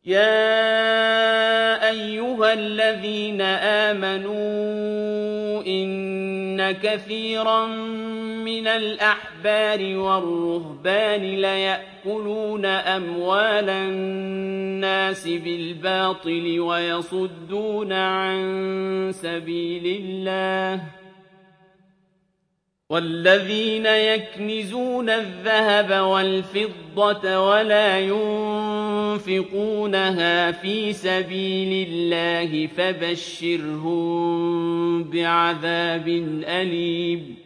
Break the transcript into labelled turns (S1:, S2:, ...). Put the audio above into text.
S1: يَا أَيُّهَا الَّذِينَ آمَنُوا إِنَّ كَثِيرًا مِّنَ الْأَحْبَارِ وَالرُّهْبَانِ لَيَأْكُلُونَ أَمْوَالَ النَّاسِ بِالْبَاطِلِ وَيَصُدُّونَ عَن سَبِيلِ اللَّهِ ۗ وَالَّذِينَ يَكْنِزُونَ الذَّهَبَ وَالْفِضَّةَ وَلَا يُنفِقُونَهَا فِي سَبِيلِ اللَّهِ فَبَشِّرْهُم بِعَذَابٍ أَلِيمٍ